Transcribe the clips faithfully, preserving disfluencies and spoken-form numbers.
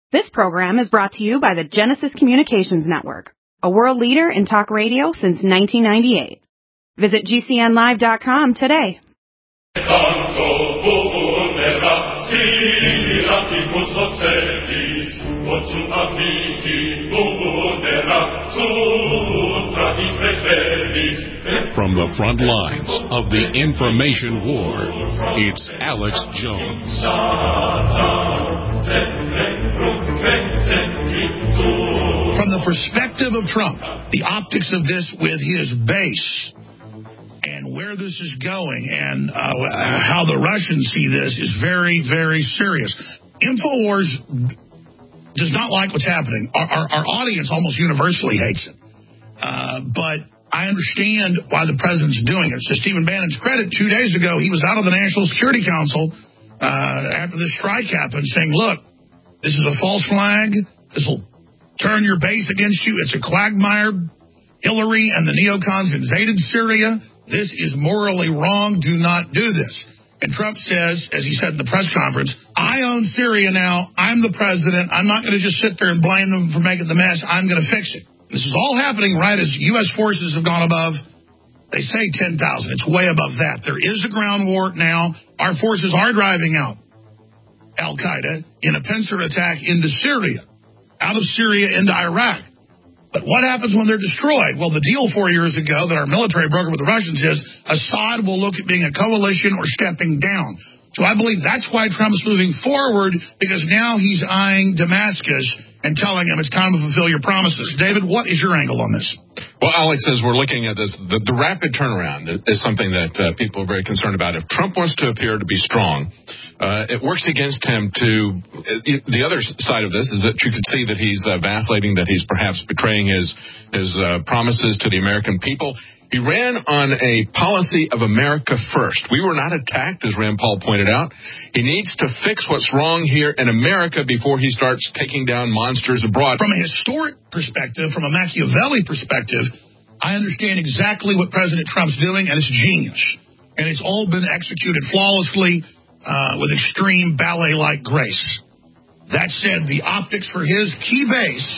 This program is brought to you by the Genesis Communications Network, a world leader in talk radio since nineteen ninety-eight. Visit G C N live dot com today. From the front lines of the information war, it's Alex Jones. From the perspective of Trump, the optics of this with his base, and where this is going, and uh, how the Russians see this is very, very serious. InfoWars does not like what's happening. Our, our, our audience almost universally hates it. Uh, but I understand why the president's doing it. To Stephen Bannon's credit, two days ago, he was out of the National Security Council uh, after this strike happened, saying, look, this is a false flag. This will turn your base against you. It's a quagmire. Hillary and the neocons invaded Syria. This is morally wrong. Do not do this. And Trump says, as he said in the press conference, I own Syria now. I'm the president. I'm not going to just sit there and blame them for making the mess. I'm going to fix it. This is all happening right as U S forces have gone above, they say ten thousand. It's way above that. There is a ground war now. Our forces are driving out Al-Qaeda in a pincer attack into Syria, out of Syria into Iraq. But what happens when they're destroyed? Well, the deal four years ago that our military brokered with the Russians is Assad will look at being a coalition or stepping down. So I believe that's why Trump's moving forward, because now he's eyeing Damascus and telling him it's time to fulfill your promises. David, what is your angle on this? Well, Alex, as we're looking at this, the, the rapid turnaround is something that uh, people are very concerned about. If Trump wants to appear to be strong, uh, it works against him to... Uh, the other side of this is that you could see that he's uh, vacillating, that he's perhaps betraying his, his uh, promises to the American people. He ran on a policy of America first. We were not attacked, as Rand Paul pointed out. He needs to fix what's wrong here in America before he starts taking down monsters abroad. From a historic perspective, from a Machiavelli perspective, I understand exactly what President Trump's doing, and it's genius. And it's all been executed flawlessly uh, with extreme ballet-like grace. That said, the optics for his key base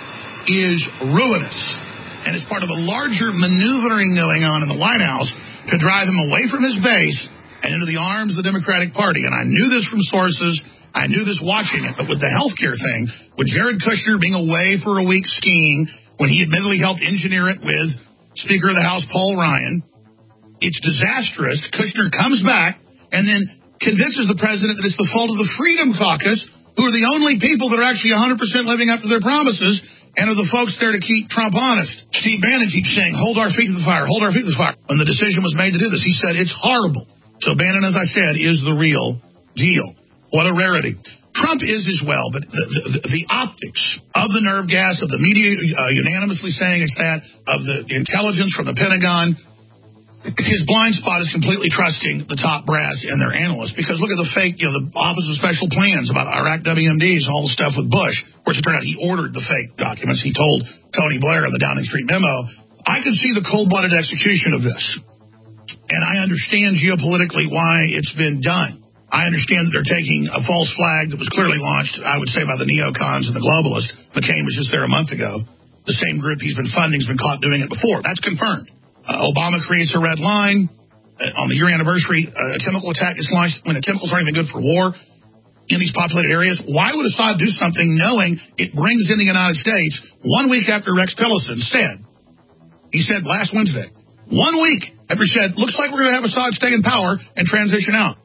is ruinous. And it's part of a larger maneuvering going on in the White House to drive him away from his base and into the arms of the Democratic Party. And I knew this from sources. I knew this watching it. But with the health care thing, with Jared Kushner being away for a week skiing, when he admittedly helped engineer it with Speaker of the House Paul Ryan, it's disastrous. Kushner comes back and then convinces the president that it's the fault of the Freedom Caucus, who are the only people that are actually one hundred percent living up to their promises, and are the folks there to keep Trump honest. Steve Bannon keeps saying, hold our feet to the fire, hold our feet to the fire. When the decision was made to do this, he said, it's horrible. So Bannon, as I said, is the real deal. What a rarity. Trump is as well, but the, the, the optics of the nerve gas, of the media uh, unanimously saying it's that, of the intelligence from the Pentagon, his blind spot is completely trusting the top brass and their analysts. Because look at the fake, you know, the Office of Special Plans about Iraq W M Ds and all the stuff with Bush. Of course, it turned out he ordered the fake documents. He told Tony Blair in the Downing Street memo. I could see the cold-blooded execution of this. And I understand geopolitically why it's been done. I understand that they're taking a false flag that was clearly launched, I would say, by the neocons and the globalists. McCain was just there a month ago. The same group he's been funding has been caught doing it before. That's confirmed. Uh, Obama creates a red line. Uh, on the year anniversary, uh, a chemical attack is launched when the chemicals aren't even good for war in these populated areas. Why would Assad do something knowing it brings in the United States one week after Rex Tillerson said, he said last Wednesday, one week after he said, looks like we're going to have Assad stay in power and transition out.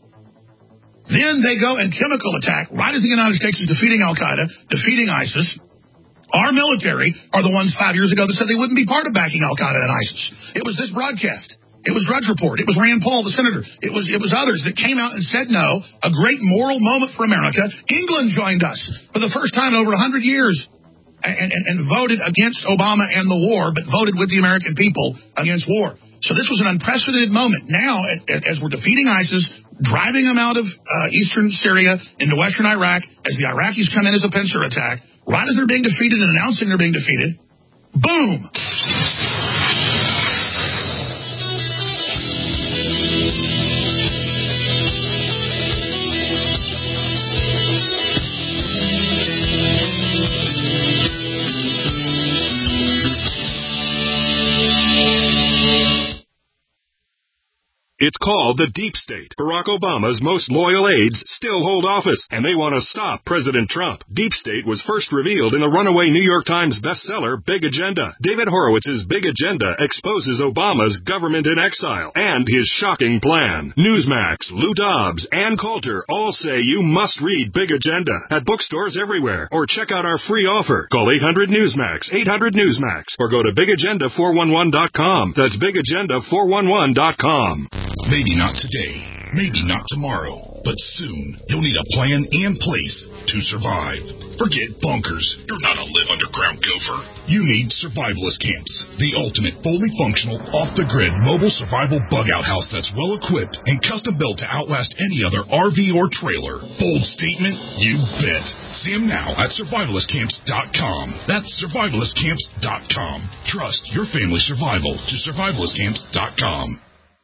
Then they go and chemical attack right as the United States is defeating Al-Qaeda, defeating ISIS. Our military are the ones five years ago that said they wouldn't be part of backing Al-Qaeda and ISIS. It was this broadcast. It was Drudge Report. It was Rand Paul, the senator. It was it was others that came out and said no. A great moral moment for America. England joined us for the first time in over one hundred years and, and, and voted against Obama and the war, but voted with the American people against war. So this was an unprecedented moment. Now, as we're defeating ISIS, driving them out of uh, eastern Syria into western Iraq, as the Iraqis come in as a pincer attack, right as they're being defeated and announcing they're being defeated, boom! It's called the Deep State. Barack Obama's most loyal aides still hold office, and they want to stop President Trump. Deep State was first revealed in the runaway New York Times bestseller, Big Agenda. David Horowitz's Big Agenda exposes Obama's government in exile and his shocking plan. Newsmax, Lou Dobbs, Ann Coulter all say you must read Big Agenda at bookstores everywhere, or check out our free offer. Call eight hundred Newsmax, eight hundred Newsmax, or go to big agenda four one one dot com. That's big agenda four one one dot com. Maybe not today, maybe not tomorrow, but soon you'll need a plan in place to survive. Forget bunkers. You're not a live underground gopher. You need survivalist camps, the ultimate fully functional, off-the-grid mobile survival bug-out house that's well-equipped and custom-built to outlast any other R V or trailer. Bold statement? You bet. See them now at survivalist camps dot com. That's survivalist camps dot com. Trust your family's survival to survivalist camps dot com.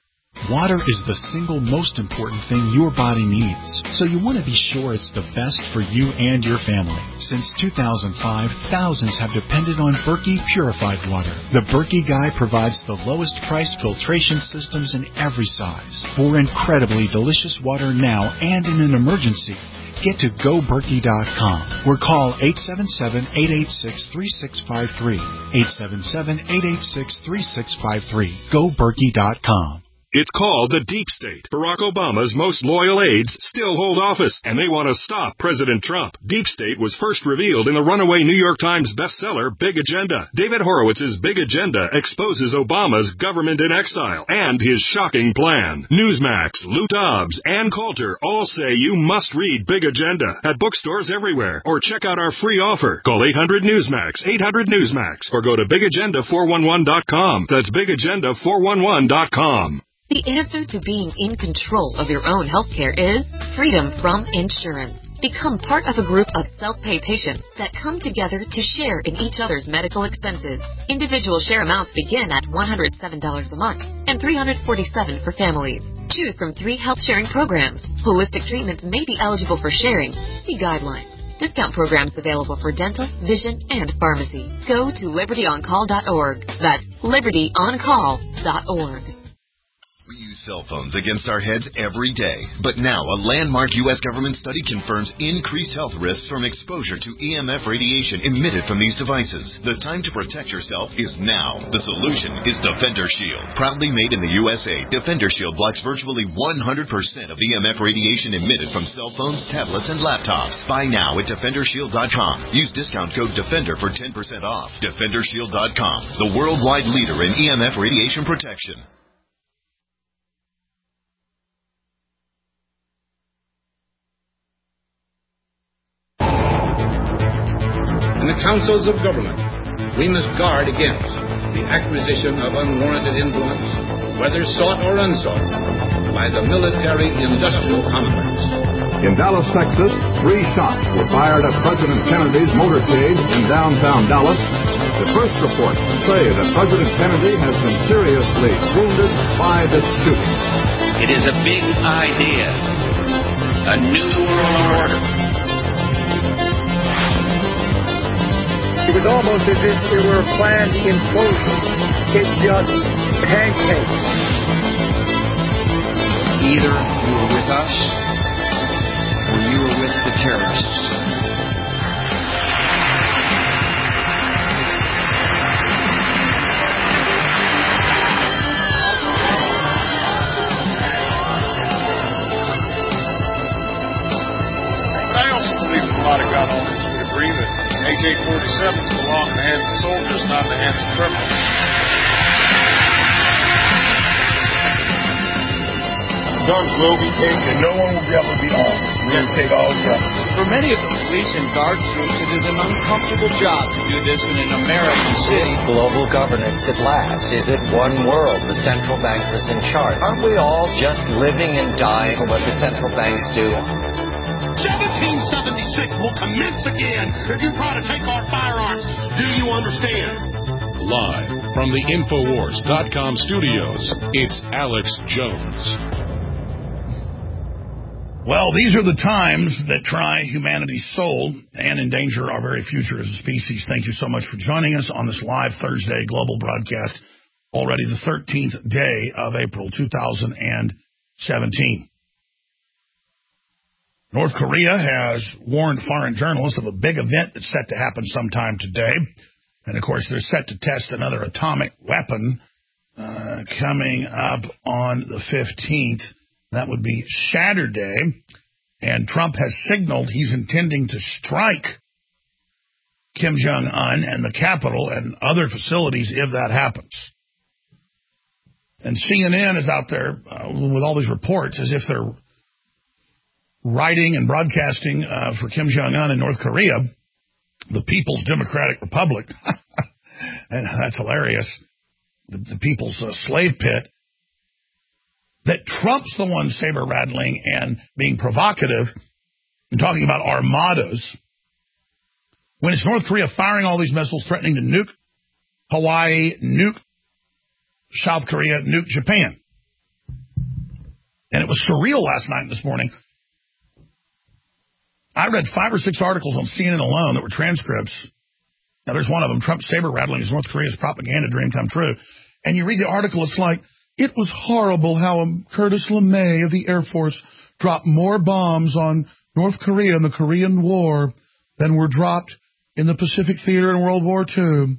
Water is the single most important thing your body needs, so you want to be sure it's the best for you and your family. Since two thousand five, thousands have depended on Berkey purified water. The Berkey Guy provides the lowest priced filtration systems in every size. For incredibly delicious water now and in an emergency, get to go berkey dot com or call eight seven seven, eight eight six, three six five three. eight seven seven, eight eight six, three six five three. go berkey dot com. It's called the Deep State. Barack Obama's most loyal aides still hold office, and they want to stop President Trump. Deep State was first revealed in the runaway New York Times bestseller, Big Agenda. David Horowitz's Big Agenda exposes Obama's government in exile and his shocking plan. Newsmax, Lou Dobbs, Ann Coulter all say you must read Big Agenda at bookstores everywhere, or check out our free offer. Call eight hundred Newsmax, eight hundred Newsmax, or go to big agenda four one one dot com. That's big agenda four one one dot com. The answer to being in control of your own healthcare is freedom from insurance. Become part of a group of self-pay patients that come together to share in each other's medical expenses. Individual share amounts begin at one hundred seven dollars a month and three hundred forty-seven dollars for families. Choose from three health sharing programs. Holistic treatments may be eligible for sharing. See guidelines. Discount programs available for dental, vision, and pharmacy. Go to liberty on call dot org. That's liberty on call dot org. We use cell phones against our heads every day. But now a landmark U S government study confirms increased health risks from exposure to E M F radiation emitted from these devices. The time to protect yourself is now. The solution is Defender Shield. Proudly made in the U S A, Defender Shield blocks virtually one hundred percent of E M F radiation emitted from cell phones, tablets, and laptops. Buy now at defender shield dot com. Use discount code DEFENDER for ten percent off. defender shield dot com, the worldwide leader in E M F radiation protection. In the councils of government, we must guard against the acquisition of unwarranted influence, whether sought or unsought, by the military-industrial complex. In Dallas, Texas, three shots were fired at President Kennedy's motorcade in downtown Dallas. The first reports say that President Kennedy has been seriously wounded by this shooting. It is a big idea, a new world order. It was almost as if it were a planned implosion. It just pancaked. Either you were with us or you were with the terrorists. I also believe a lot of gun owners would agree that A K forty-sevens belong in the hands of soldiers, not in the hands of criminals. Guns will be taken, and no one will be able to be armed. We're going to take all guns. For many of the police and guard troops, it is an uncomfortable job to do this in an American city. Global governance at last. Is it one world? The central bank was in charge. Aren't we all just living and dying for what the central banks do? seventeen seventy-six will commence again if you try to take our firearms. Do you understand? Live from the Infowars dot com studios, it's Alex Jones. Well, these are the times that try humanity's soul and endanger our very future as a species. Thank you so much for joining us on this live Thursday global broadcast already the thirteenth day of April two thousand seventeen. North Korea has warned foreign journalists of a big event that's set to happen sometime today. And, of course, they're set to test another atomic weapon uh, coming up on the fifteenth. That would be Saturday. And Trump has signaled he's intending to strike Kim Jong-un and the Capitol and other facilities if that happens. And C N N is out there uh, with all these reports as if they're writing and broadcasting uh, for Kim Jong-un in North Korea, the People's Democratic Republic. And that's hilarious. The, the People's uh, slave pit. That Trump's the one saber-rattling and being provocative and talking about armadas when it's North Korea firing all these missiles, threatening to nuke Hawaii, nuke South Korea, nuke Japan. And it was surreal last night and this morning. I read five or six articles on C N N alone that were transcripts. Now, there's one of them, Trump saber-rattling is North Korea's propaganda dream come true. And you read the article, it's like, it was horrible how um, Curtis LeMay of the Air Force dropped more bombs on North Korea in the Korean War than were dropped in the Pacific Theater in World War Two.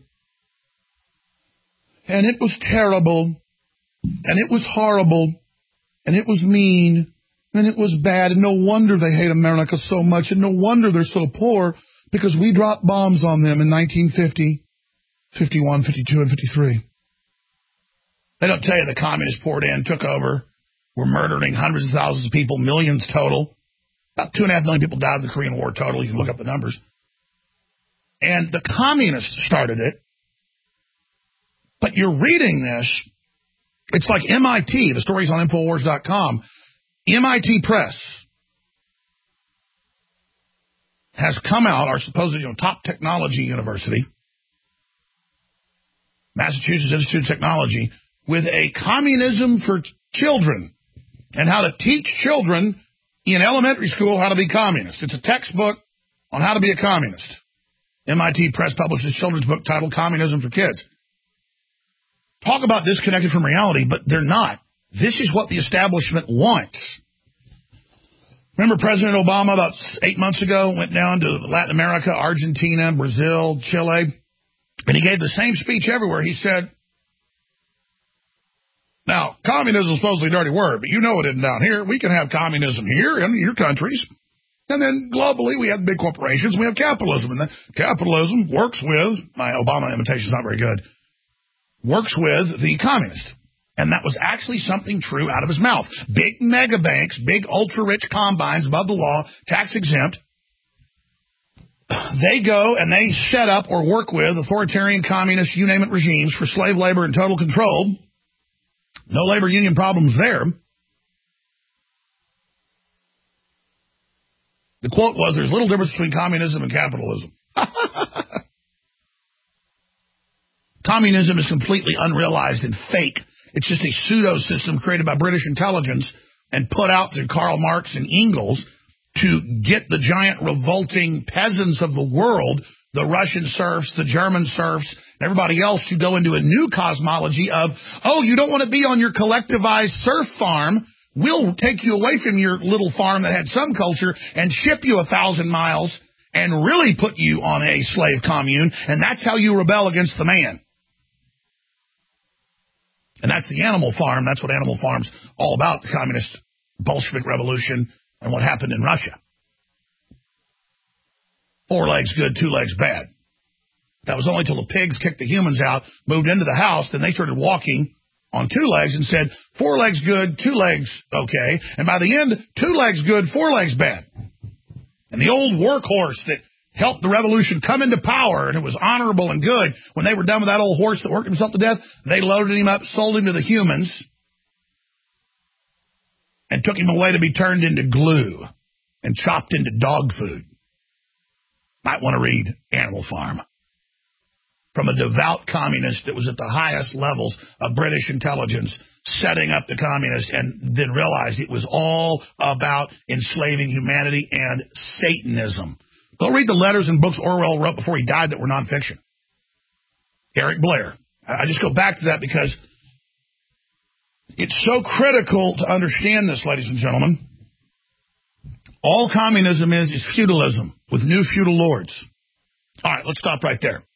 And it was terrible, and it was horrible, and it was mean, and it was bad, and no wonder they hate America so much, and no wonder they're so poor, because we dropped bombs on them in nineteen fifty, fifty-one, fifty-two, and fifty-three. They don't tell you the communists poured in, took over, were murdering hundreds of thousands of people, millions total. About two and a half million people died in the Korean War total. You can look up the numbers. And the communists started it. But you're reading this, it's like M I T, the story's on Infowars dot com. M I T Press has come out, our supposed you know, top technology university, Massachusetts Institute of Technology, with a communism for children and how to teach children in elementary school how to be communist. It's a textbook on how to be a communist. M I T Press publishes a children's book titled Communism for Kids. Talk about disconnected from reality, but they're not. This is what the establishment wants. Remember President Obama about eight months ago went down to Latin America, Argentina, Brazil, Chile, and he gave the same speech everywhere. He said, now, communism is supposedly a dirty word, but you know it isn't down here. We can have communism here in your countries. And then globally, we have big corporations. We have capitalism. And capitalism works with, my Obama imitation is not very good, works with the communist. And that was actually something true out of his mouth. Big mega banks, big ultra-rich combines above the law, tax exempt. They go and they set up or work with authoritarian, communist, you name it, regimes for slave labor and total control. No labor union problems there. The quote was, there's little difference between communism and capitalism. Communism is completely unrealized and fake. It's just a pseudo system created by British intelligence and put out through Karl Marx and Engels to get the giant revolting peasants of the world, the Russian serfs, the German serfs, and everybody else, to go into a new cosmology of, oh, you don't want to be on your collectivized serf farm. We'll take you away from your little farm that had some culture and ship you a thousand miles and really put you on a slave commune, and that's how you rebel against the man. And that's the Animal Farm. That's what Animal Farm's all about, the communist Bolshevik revolution and what happened in Russia. Four legs good, two legs bad. That was only till the pigs kicked the humans out, moved into the house, then they started walking on two legs and said, four legs good, two legs okay. And by the end, two legs good, four legs bad. And the old workhorse that helped the revolution come into power, and it was honorable and good, when they were done with that old horse that worked himself to death, they loaded him up, sold him to the humans, and took him away to be turned into glue and chopped into dog food. Might want to read Animal Farm. From a devout communist that was at the highest levels of British intelligence, setting up the communists, and then realized it was all about enslaving humanity and Satanism. Go read the letters and books Orwell wrote before he died that were nonfiction. Eric Blair, I just go back to that because it's so critical to understand this, ladies and gentlemen. All communism is is feudalism with new feudal lords. All right, let's stop right there.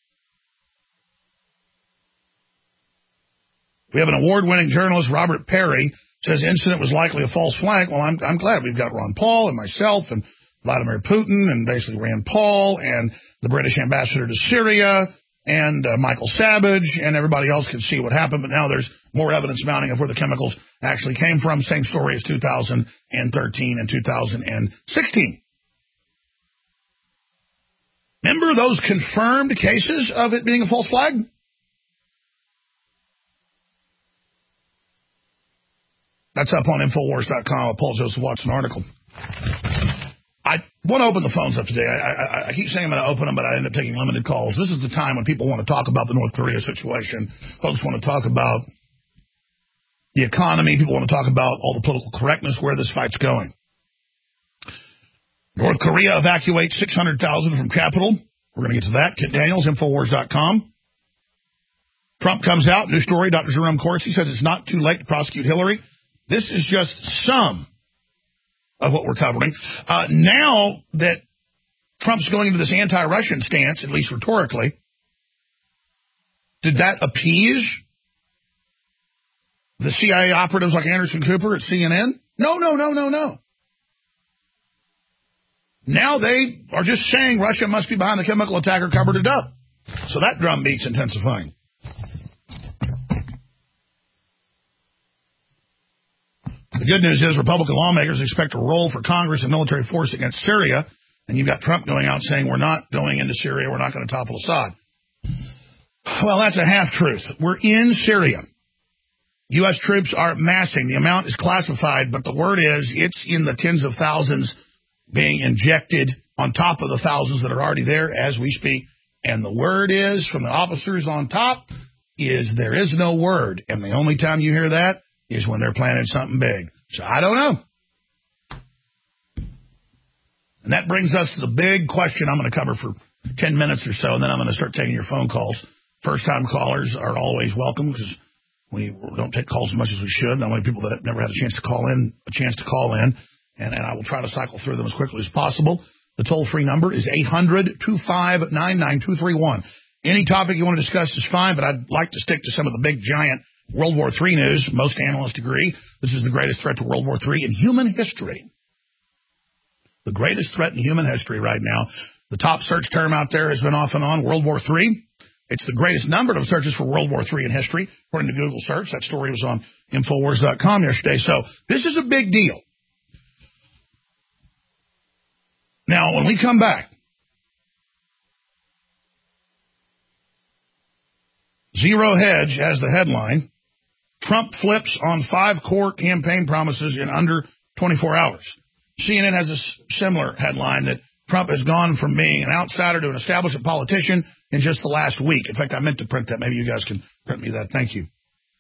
We have an award-winning journalist, Robert Perry, says incident was likely a false flag. Well, I'm, I'm glad we've got Ron Paul and myself and Vladimir Putin and basically Rand Paul and the British ambassador to Syria and uh, Michael Savage and everybody else can see what happened. But now there's more evidence mounting of where the chemicals actually came from. Same story as two thousand thirteen and two thousand sixteen. Remember those confirmed cases of it being a false flag? That's up on Infowars dot com, a Paul Joseph Watson article. I want to open the phones up today. I, I, I keep saying I'm going to open them, but I end up taking limited calls. This is the time when people want to talk about the North Korea situation. Folks want to talk about the economy. People want to talk about all the political correctness, where this fight's going. North Korea evacuates six hundred thousand from Capitol. We're going to get to that. Kit Daniels, Infowars dot com. Trump comes out. New story. Doctor Jerome Corsi says it's not too late to prosecute Hillary. This is just some of what we're covering. Uh, now that Trump's going into this anti-Russian stance, at least rhetorically, did that appease the C I A operatives like Anderson Cooper at C N N? No, no, no, no, no. Now they are just saying Russia must be behind the chemical attack or covered it up. So that drumbeat's intensifying. The good news is Republican lawmakers expect a role for Congress and military force against Syria, and you've got Trump going out saying we're not going into Syria, we're not going to topple Assad. Well, that's a half-truth. We're in Syria. U S troops are massing. The amount is classified, but the word is it's in the tens of thousands being injected on top of the thousands that are already there as we speak. And the word is, from the officers on top, is there is no word. And the only time you hear that is when they're planning something big. So I don't know. And that brings us to the big question I'm going to cover for ten minutes or so, and then I'm going to start taking your phone calls. First-time callers are always welcome because we don't take calls as much as we should. Not many people that have never had a chance to call in, a chance to call in, and, and I will try to cycle through them as quickly as possible. The toll-free number is eight hundred, two five nine, nine two three one. Any topic you want to discuss is fine, but I'd like to stick to some of the big, giant World War Three news. Most analysts agree this is the greatest threat to World War Three in human history. The greatest threat in human history right now. The top search term out there has been off and on, World War Three. It's the greatest number of searches for World War Three in history, according to Google search. That story was on Infowars dot com yesterday. So this is a big deal. Now, when we come back, Zero Hedge has the headline, Trump flips on five core campaign promises in under twenty-four hours. C N N has a similar headline that Trump has gone from being an outsider to an established politician in just the last week. In fact, I meant to print that. Maybe you guys can print me that. Thank you.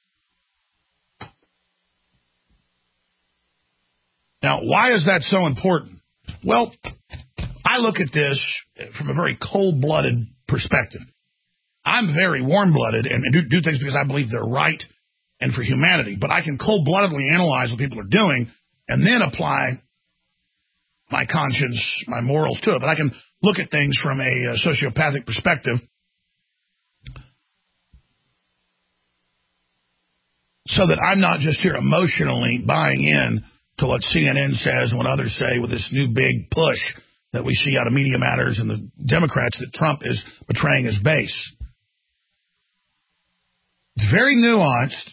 Now, why is that so important? Well, I look at this from a very cold-blooded perspective. I'm very warm-blooded and do, do things because I believe they're right and for humanity. But I can cold-bloodedly analyze what people are doing and then apply my conscience, my morals to it. But I can look at things from a, a sociopathic perspective. So that I'm not just here emotionally buying in to what C N N says and what others say with this new big push that we see out of Media Matters and the Democrats that Trump is betraying his base. It's very nuanced.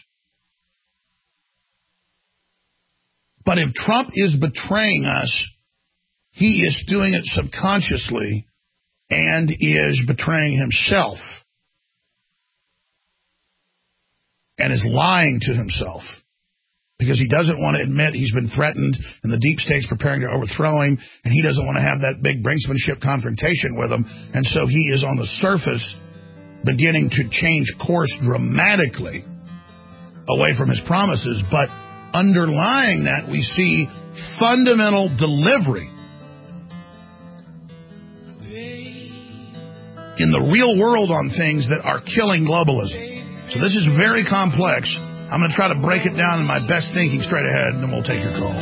But if Trump is betraying us, he is doing it subconsciously and is betraying himself and is lying to himself because he doesn't want to admit he's been threatened and the deep state's preparing to overthrow him, and he doesn't want to have that big brinksmanship confrontation with him, and so he is on the surface beginning to change course dramatically away from his promises. But underlying that, we see fundamental delivery in the real world on things that are killing globalism. So this is very complex. I'm going to try to break it down in my best thinking straight ahead, and then we'll take your calls.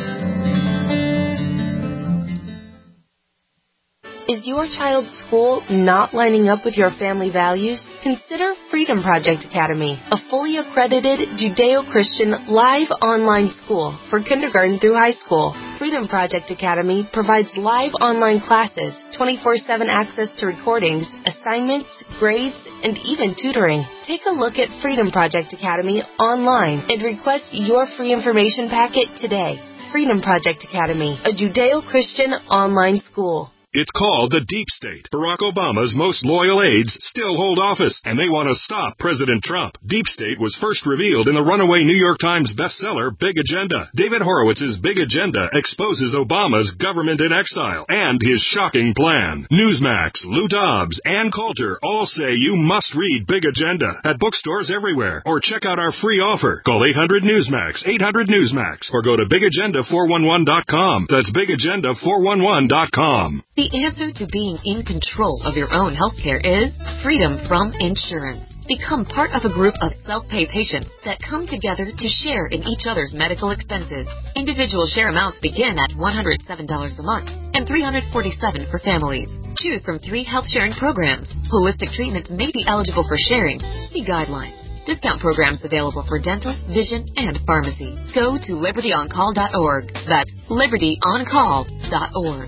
Is your child's school not lining up with your family values? Consider Freedom Project Academy, a fully accredited Judeo-Christian live online school for kindergarten through high school. Freedom Project Academy provides live online classes, twenty-four seven access to recordings, assignments, grades, and even tutoring. Take a look at Freedom Project Academy online and request your free information packet today. Freedom Project Academy, a Judeo-Christian online school. It's called the Deep State. Barack Obama's most loyal aides still hold office, and they want to stop President Trump. Deep State was first revealed in the runaway New York Times bestseller, Big Agenda. David Horowitz's Big Agenda exposes Obama's government in exile and his shocking plan. Newsmax, Lou Dobbs, Ann Coulter all say you must read Big Agenda at bookstores everywhere, or check out our free offer. Call eight hundred Newsmax, eight hundred Newsmax, or go to big agenda four one one dot com. That's big agenda four one one dot com. The answer to being in control of your own healthcare is freedom from insurance. Become part of a group of self-pay patients that come together to share in each other's medical expenses. Individual share amounts begin at one hundred seven dollars a month and three hundred forty-seven dollars for families. Choose from three health sharing programs. Holistic treatments may be eligible for sharing. See guidelines. Discount programs available for dental, vision, and pharmacy. Go to liberty on call dot org. That's liberty on call dot org.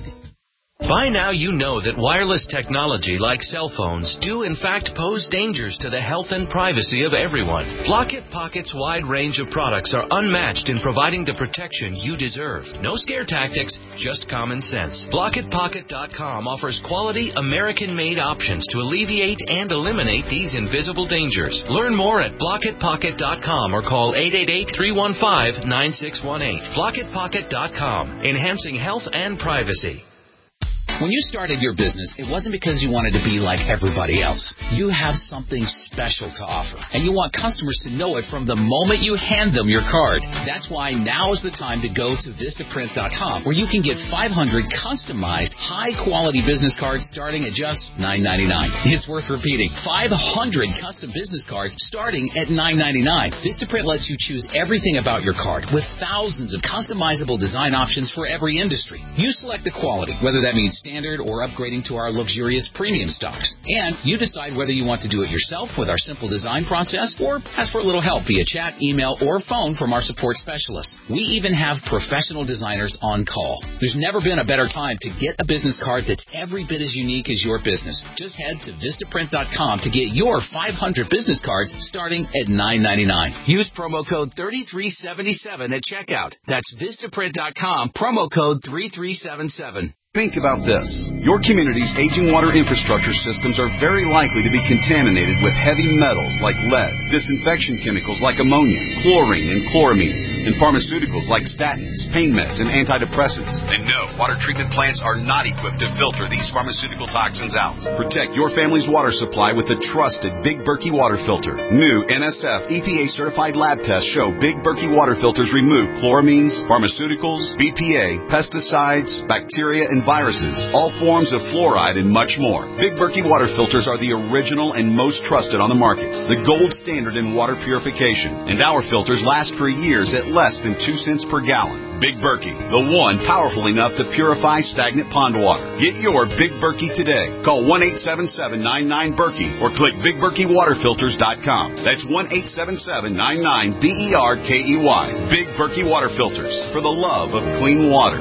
By now you know that wireless technology like cell phones do in fact pose dangers to the health and privacy of everyone. Blockit Pocket's wide range of products are unmatched in providing the protection you deserve. No scare tactics, just common sense. Blockit Pocket dot com offers quality American-made options to alleviate and eliminate these invisible dangers. Learn more at Blockit Pocket dot com or call eight eight eight, three one five, nine six one eight. Blockit Pocket dot com, enhancing health and privacy. When you started your business, it wasn't because you wanted to be like everybody else. You have something special to offer, and you want customers to know it from the moment you hand them your card. That's why now is the time to go to Vistaprint dot com, where you can get five hundred customized, high-quality business cards starting at just nine ninety-nine. It's worth repeating. five hundred custom business cards starting at nine ninety-nine. Vistaprint lets you choose everything about your card with thousands of customizable design options for every industry. You select the quality, whether that means standard or upgrading to our luxurious premium stocks. And you decide whether you want to do it yourself with our simple design process or ask for a little help via chat, email, or phone from our support specialists. We even have professional designers on call. There's never been a better time to get a business card that's every bit as unique as your business. Just head to Vistaprint dot com to get your five hundred business cards starting at nine ninety-nine. Use promo code thirty-three seventy-seven at checkout. That's Vistaprint dot com, promo code three three seven seven. Think about this. Your community's aging water infrastructure systems are very likely to be contaminated with heavy metals like lead, disinfection chemicals like ammonia, chlorine, and chloramines, and pharmaceuticals like statins, pain meds, and antidepressants. And no, water treatment plants are not equipped to filter these pharmaceutical toxins out. Protect your family's water supply with the trusted Big Berkey water filter. New N S F E P A-certified lab tests show Big Berkey water filters remove chloramines, pharmaceuticals, B P A, pesticides, bacteria, and viruses, all forms of fluoride, and much more. Big Berkey water filters are the original and most trusted on the market, the gold standard in water purification, and our filters last for years at less than two cents per gallon. Big Berkey, the one powerful enough to purify stagnant pond water. Get your Big Berkey today. Call one eight seven seven, nine nine, Berkey or click big berkey water filters dot com. That's one eight seven seven, nine nine, B E R K E Y. Big Berkey water filters, for the love of clean water.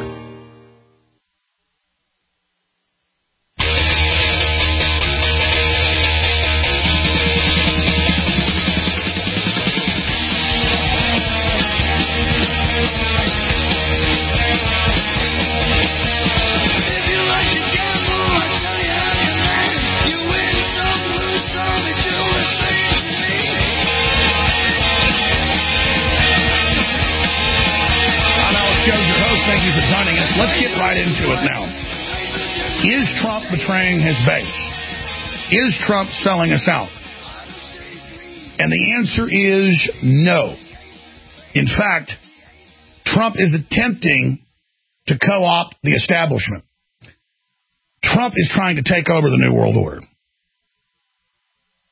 Is Trump betraying his base? Is Trump selling us out? And the answer is no. In fact, Trump is attempting to co-opt the establishment. Trump is trying to take over the New World Order.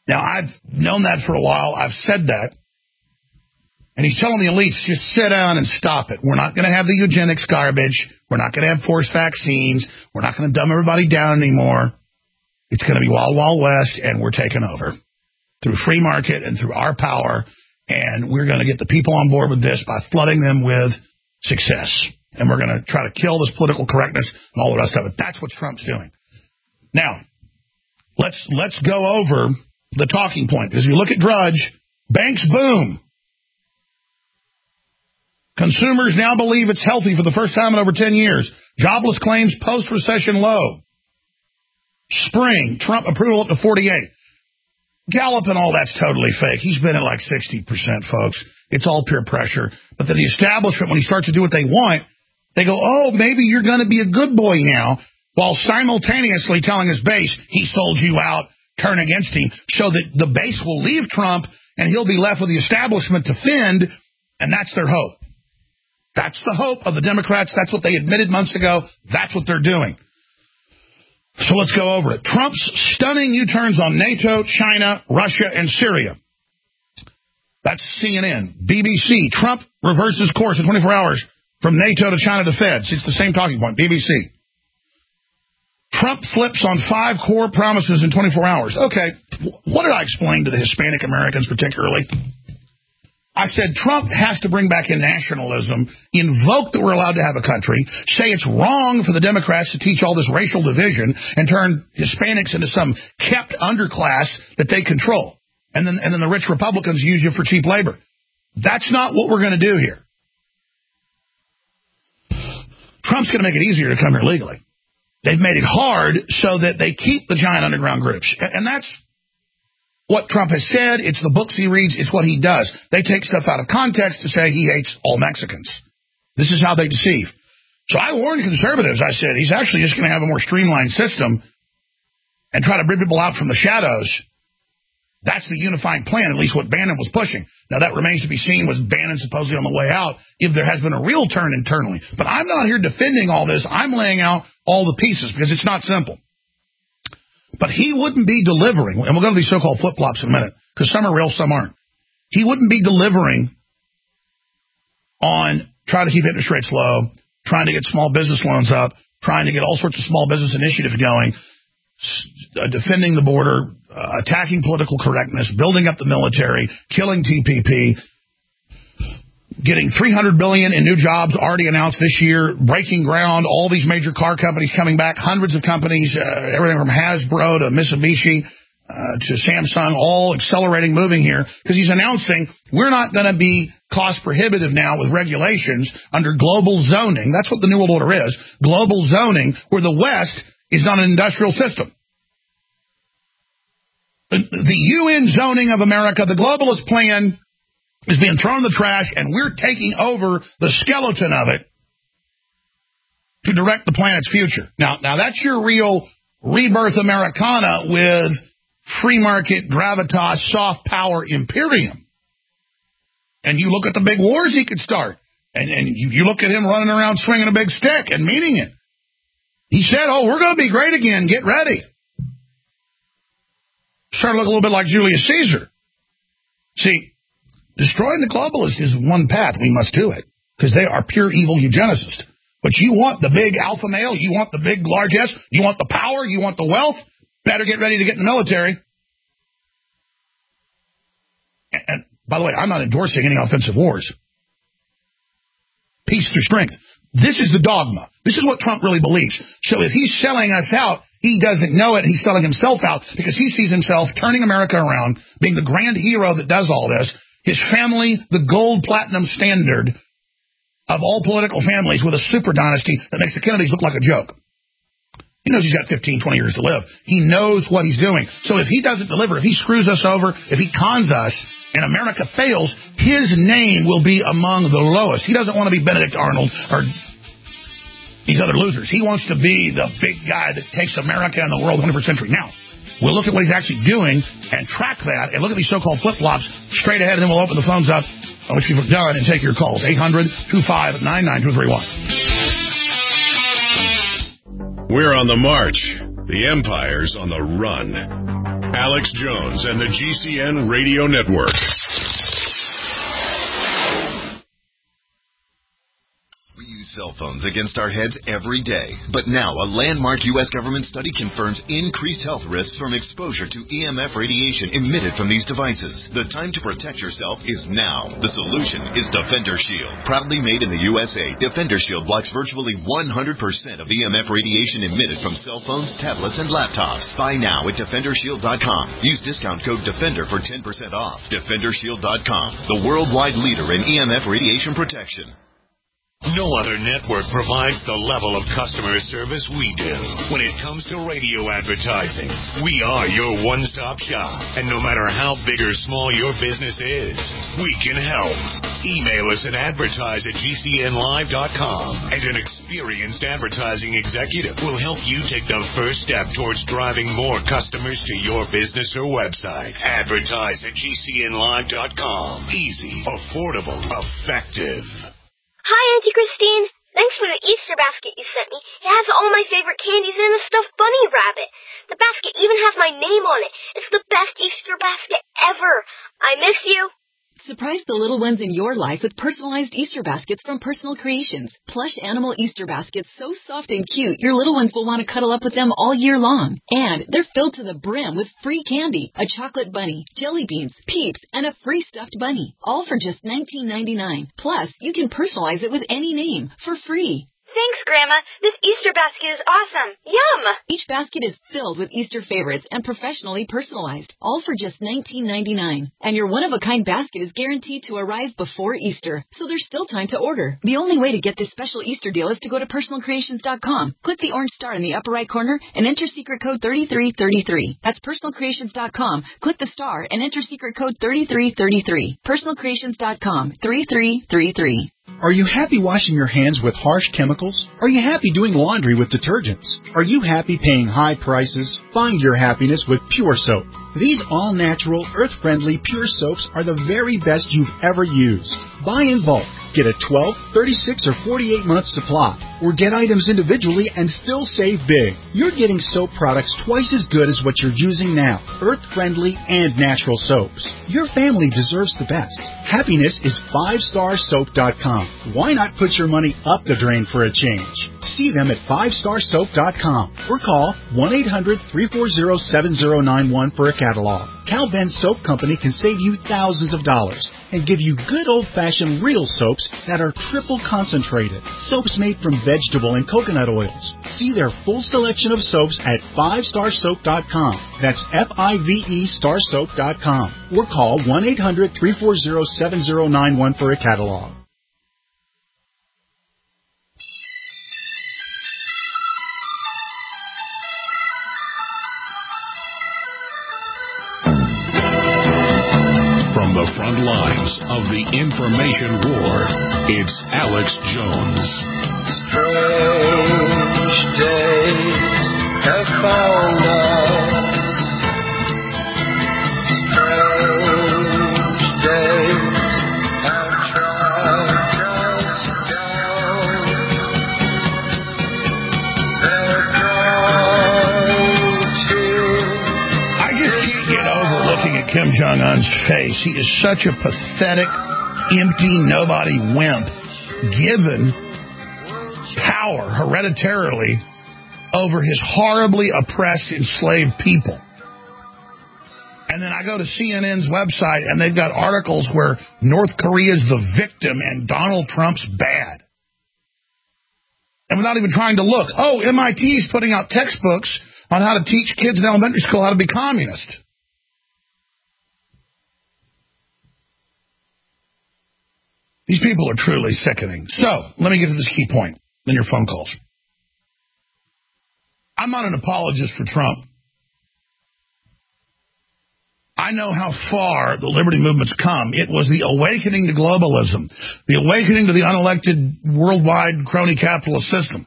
Now, I've known that for a while. I've said that. And he's telling the elites, just sit down and stop it. We're not going to have the eugenics garbage. We're not going to have forced vaccines. We're not going to dumb everybody down anymore. It's going to be Wild Wild West, and we're taking over through free market and through our power. And we're going to get the people on board with this by flooding them with success. And we're going to try to kill this political correctness and all the rest of it. That's what Trump's doing. Now, let's let's go over the talking point. Because if you look at Drudge, banks boom. Consumers now believe it's healthy for the first time in over ten years. Jobless claims post-recession low. Spring, Trump approval up to forty-eight. Gallup and all that's totally fake. He's been at like sixty percent, folks. It's all peer pressure. But then the establishment, when he starts to do what they want, they go, oh, maybe you're going to be a good boy now, while simultaneously telling his base, he sold you out, turn against him, so that the base will leave Trump and he'll be left with the establishment to fend, and that's their hope. That's the hope of the Democrats. That's what they admitted months ago. That's what they're doing. So let's go over it. Trump's stunning U-turns on NATO, China, Russia, and Syria. That's C N N. B B C. Trump reverses course in twenty-four hours from NATO to China to Feds. It's the same talking point. B B C. Trump flips on five core promises in twenty-four hours. Okay, what did I explain to the Hispanic Americans particularly? I said Trump has to bring back in nationalism, invoke that we're allowed to have a country, say it's wrong for the Democrats to teach all this racial division and turn Hispanics into some kept underclass that they control. And then, and then the rich Republicans use you for cheap labor. That's not what we're going to do here. Trump's going to make it easier to come here legally. They've made it hard so that they keep the giant underground groups. And that's what Trump has said. It's the books he reads. It's what he does. They take stuff out of context to say he hates all Mexicans. This is how they deceive. So I warned conservatives. I said he's actually just going to have a more streamlined system and try to bring people out from the shadows. That's the unifying plan, at least what Bannon was pushing. Now, that remains to be seen with Bannon supposedly on the way out, if there has been a real turn internally. But I'm not here defending all this. I'm laying out all the pieces because it's not simple. But he wouldn't be delivering, and we'll go to these so-called flip-flops in a minute, because some are real, some aren't. He wouldn't be delivering on trying to keep interest rates low, trying to get small business loans up, trying to get all sorts of small business initiatives going, uh, defending the border, uh, attacking political correctness, building up the military, killing T P P, getting three hundred billion dollars in new jobs already announced this year, breaking ground, all these major car companies coming back, hundreds of companies, uh, everything from Hasbro to Mitsubishi uh, to Samsung, all accelerating, moving here, because he's announcing we're not going to be cost prohibitive now with regulations under global zoning. That's what the New World Order is, global zoning, where the West is not an industrial system. The, the U N zoning of America, the globalist plan, is being thrown in the trash, and we're taking over the skeleton of it to direct the planet's future. Now, now that's your real rebirth Americana with free market, gravitas, soft power imperium. And you look at the big wars he could start, and, and you, you look at him running around swinging a big stick and meaning it. He said, oh, we're going to be great again. Get ready. Started to look a little bit like Julius Caesar. See, destroying the globalists is one path. We must do it because they are pure evil eugenicists. But you want the big alpha male, you want the big largesse, you want the power, you want the wealth, better get ready to get in the military. And, and by the way, I'm not endorsing any offensive wars. Peace through strength. This is the dogma. This is what Trump really believes. So if he's selling us out, he doesn't know it, and he's selling himself out because he sees himself turning America around, being the grand hero that does all this. His family, the gold platinum standard of all political families with a super dynasty that makes the Kennedys look like a joke. He knows he's got fifteen, twenty years to live. He knows what he's doing. So if he doesn't deliver, if he screws us over, if he cons us, and America fails, his name will be among the lowest. He doesn't want to be Benedict Arnold or these other losers. He wants to be the big guy that takes America and the world in the twenty-first century. Now, we'll look at what he's actually doing and track that and look at these so-called flip-flops straight ahead, and then we'll open the phones up, which we've done, and take your calls. eight hundred, two five nine, nine two three one. We're on the march. The empire's on the run. Alex Jones and the G C N Radio Network. Cell phones against our heads every day. But now a landmark U S government study confirms increased health risks from exposure to E M F radiation emitted from these devices. The time to protect yourself is now. The solution is Defender Shield. Proudly made in the U S A, Defender Shield blocks virtually one hundred percent of E M F radiation emitted from cell phones, tablets, and laptops. Buy now at Defender Shield dot com. Use discount code DEFENDER for ten percent off. Defender Shield dot com, the worldwide leader in E M F radiation protection. No other network provides the level of customer service we do. When it comes to radio advertising, we are your one-stop shop. And no matter how big or small your business is, we can help. Email us at advertise at G C N live dot com, and an experienced advertising executive will help you take the first step towards driving more customers to your business or website. Advertise at G C N live dot com. Easy, affordable, effective. Hi, Auntie Christine. Thanks for the Easter basket you sent me. It has all my favorite candies and a stuffed bunny rabbit. The basket even has my name on it. It's the best Easter basket ever. I miss you. Surprise the little ones in your life with personalized Easter baskets from Personal Creations. Plush animal Easter baskets so soft and cute, your little ones will want to cuddle up with them all year long. And they're filled to the brim with free candy, a chocolate bunny, jelly beans, Peeps, and a free stuffed bunny. All for just nineteen ninety-nine. Plus, you can personalize it with any name for free. Thanks, Grandma. This Easter basket is awesome. Yum! Each basket is filled with Easter favorites and professionally personalized, all for just nineteen ninety-nine. And your one-of-a-kind basket is guaranteed to arrive before Easter, so there's still time to order. The only way to get this special Easter deal is to go to personal creations dot com. Click the orange star in the upper right corner and enter secret code thirty-three thirty-three. That's personal creations dot com. Click the star and enter secret code thirty-three thirty-three. personal creations dot com, three three three three. Are you happy washing your hands with harsh chemicals? Are you happy doing laundry with detergents? Are you happy paying high prices? Find your happiness with Pure Soap. These all-natural, earth-friendly Pure Soaps are the very best you've ever used. Buy in bulk. Get a twelve, thirty-six, or forty-eight month supply. Or get items individually and still save big. You're getting soap products twice as good as what you're using now. Earth-friendly and natural soaps. Your family deserves the best. Happiness is five star soap dot com. Why not put your money up the drain for a change? See them at five star soap dot com or call one eight hundred, three four zero, seven zero nine one for a catalog. Cal Ben Soap Company can save you thousands of dollars and give you good old-fashioned real soaps that are triple concentrated. Soaps made from vegetable and coconut oils. See their full selection of soaps at five star soap dot com. That's F I V E star soap dot com. Or call one eight hundred, three four zero, seven zero nine one for a catalog. From the front lines of the information war, it's Alex Jones. Strange days have found us. Strange days have tracked us down. They're trying to. I just can't get over looking at Kim Jong-un's face. He is such a pathetic, empty, nobody wimp, given power hereditarily over his horribly oppressed, enslaved people. And then I go to C N N's website, and they've got articles where North Korea is the victim and Donald Trump's bad. And without even trying to look, oh, M I T is putting out textbooks on how to teach kids in elementary school how to be communist. These people are truly sickening. So, let me get to this key point in your phone calls. I'm not an apologist for Trump. I know how far the liberty movement's come. It was the awakening to globalism, the awakening to the unelected worldwide crony capitalist system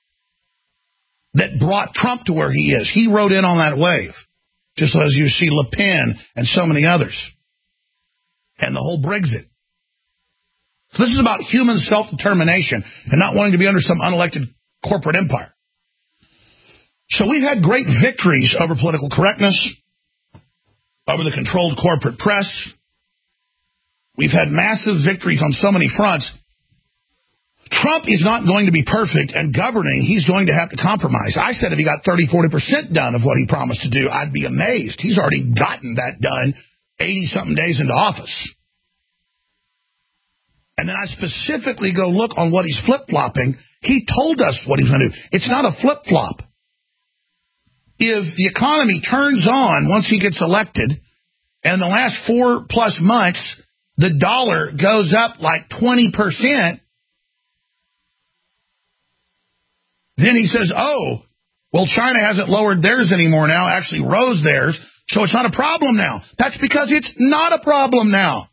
that brought Trump to where he is. He rode in on that wave, just as you see Le Pen and so many others, and the whole Brexit. So this is about human self-determination and not wanting to be under some unelected corporate empire. So we've had great victories over political correctness. over the controlled corporate press. We've had massive victories on so many fronts. Trump is not going to be perfect, and governing, he's going to have to compromise. I said if he got thirty, forty percent done of what he promised to do, I'd be amazed. He's already gotten that done eighty-something days into office. And then I specifically go look on what he's flip-flopping. He told us what he's going to do. It's not a flip-flop. If the economy turns on once he gets elected, and in the last four-plus months, the dollar goes up like twenty percent, then he says, oh, well, China hasn't lowered theirs anymore now, actually rose theirs, so it's not a problem now. That's because it's not a problem now.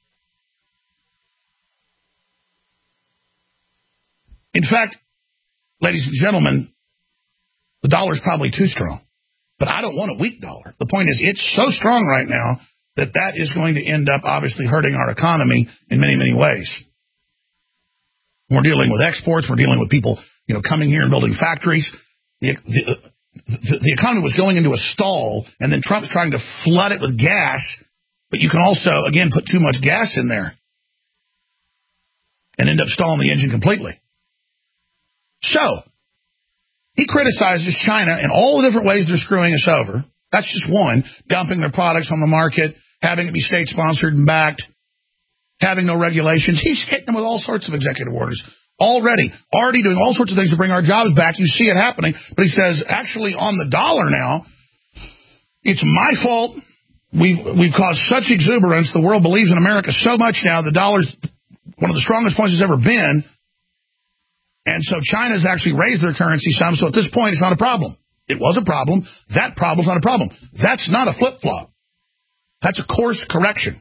In fact, ladies and gentlemen, the dollar's probably too strong. But I don't want a weak dollar. The point is, it's so strong right now that that is going to end up obviously hurting our economy in many, many ways. We're dealing with exports. We're dealing with people, you know, coming here and building factories. The, the, the, the economy was going into a stall, and then Trump's trying to flood it with gas, but you can also, again, put too much gas in there and end up stalling the engine completely. So, he criticizes China in all the different ways they're screwing us over. That's just one. Dumping their products on the market, having it be state-sponsored and backed, having no regulations. He's hitting them with all sorts of executive orders already, already doing all sorts of things to bring our jobs back. You see it happening. But he says, actually, on the dollar now, it's my fault. We've, we've caused such exuberance. The world believes in America so much now. The dollar's one of the strongest points it's ever been. And so China's actually raised their currency some. So at this point, it's not a problem. It was a problem. That problem's not a problem. That's not a flip-flop. That's a course correction.